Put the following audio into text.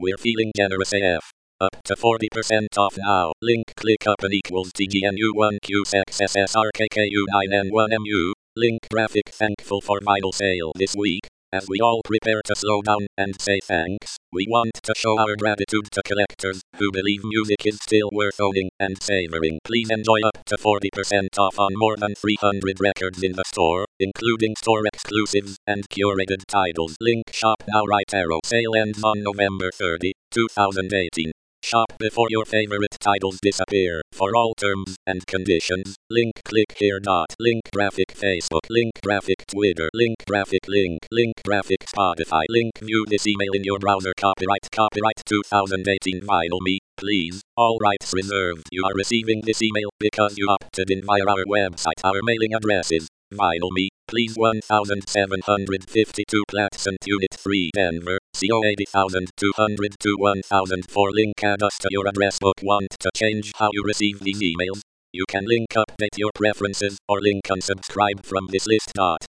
We're feeling generous AF. Up to 40% off now. Link click up and equals TGNU1QSXSSRKKU9N1MU. Link graphic thankful for vinyl sale this week. As we all prepare to slow down and say thanks, we want to show our gratitude to collectors who believe music is still worth owning and savoring. Please enjoy up to 40% off on more than 300 records in the store, including store exclusives and curated titles. Link shop now. Right arrow. Sale ends on November 30, 2018. Shop before your favorite titles disappear. For all terms and conditions, link click here. Link graphic Facebook. Link graphic Twitter. Link graphic Link graphic Spotify. Link view this email in your browser. Copyright 2018 Vinyl Me, please. All rights reserved. You are receiving this email because you opted in via our website. Our mailing address is Vinyl Me, please 1752 Platte Unit 3 Denver, CO 80202 1004. Link add us to your address book. Want to change how you receive these emails? You can link update your preferences or link unsubscribe from this list.